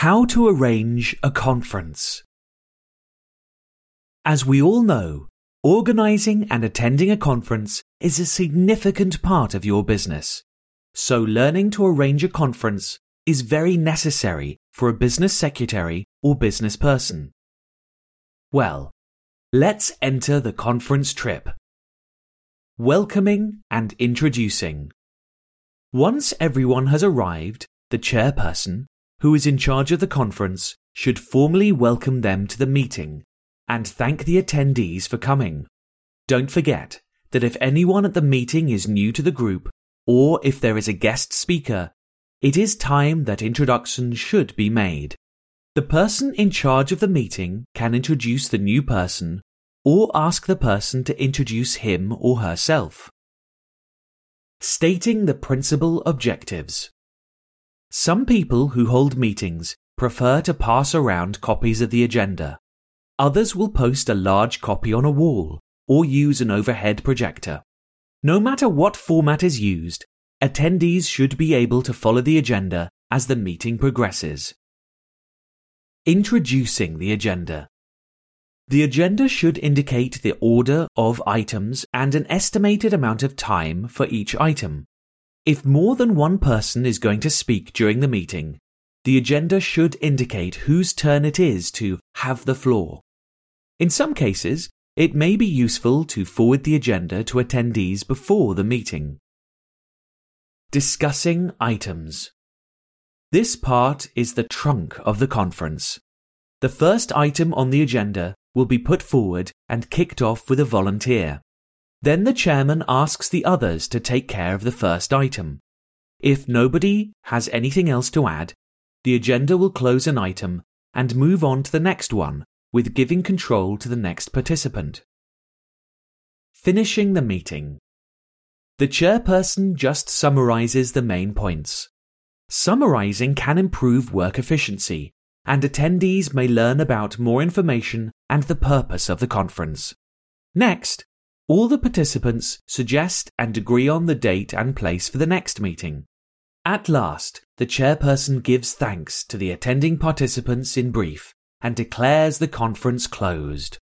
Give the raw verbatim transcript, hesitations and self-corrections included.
How to arrange a conference. As we all know, organizing and attending a conference is a significant part of your business. So learning to arrange a conference is very necessary for a business secretary or business person. Well, let's enter the conference trip. Welcoming and introducing. Once everyone has arrived, the chairperson, who is in charge of the conference, should formally welcome them to the meeting and thank the attendees for coming. Don't forget that if anyone at the meeting is new to the group, or if there is a guest speaker, it is time that introductions should be made. The person in charge of the meeting can introduce the new person or ask the person to introduce him or herself. Stating the principal objectives. Some people who hold meetings prefer to pass around copies of the agenda. Others will post a large copy on a wall or use an overhead projector. No matter what format is used, attendees should be able to follow the agenda as the meeting progresses. Introducing the agenda. The agenda should indicate the order of items and an estimated amount of time for each item. If more than one person is going to speak during the meeting, the agenda should indicate whose turn it is to have the floor. In some cases, it may be useful to forward the agenda to attendees before the meeting. Discussing items. This part is the trunk of the conference. The first item on the agenda will be put forward and kicked off with a volunteer. Then the chairman asks the others to take care of the first item. If nobody has anything else to add, the agenda will close an item and move on to the next one, with giving control to the next participant. Finishing the meeting. The chairperson just summarizes the main points. Summarizing can improve work efficiency, and attendees may learn about more information and the purpose of the conference. Next, all the participants suggest and agree on the date and place for the next meeting. At last, the chairperson gives thanks to the attending participants in brief and declares the conference closed.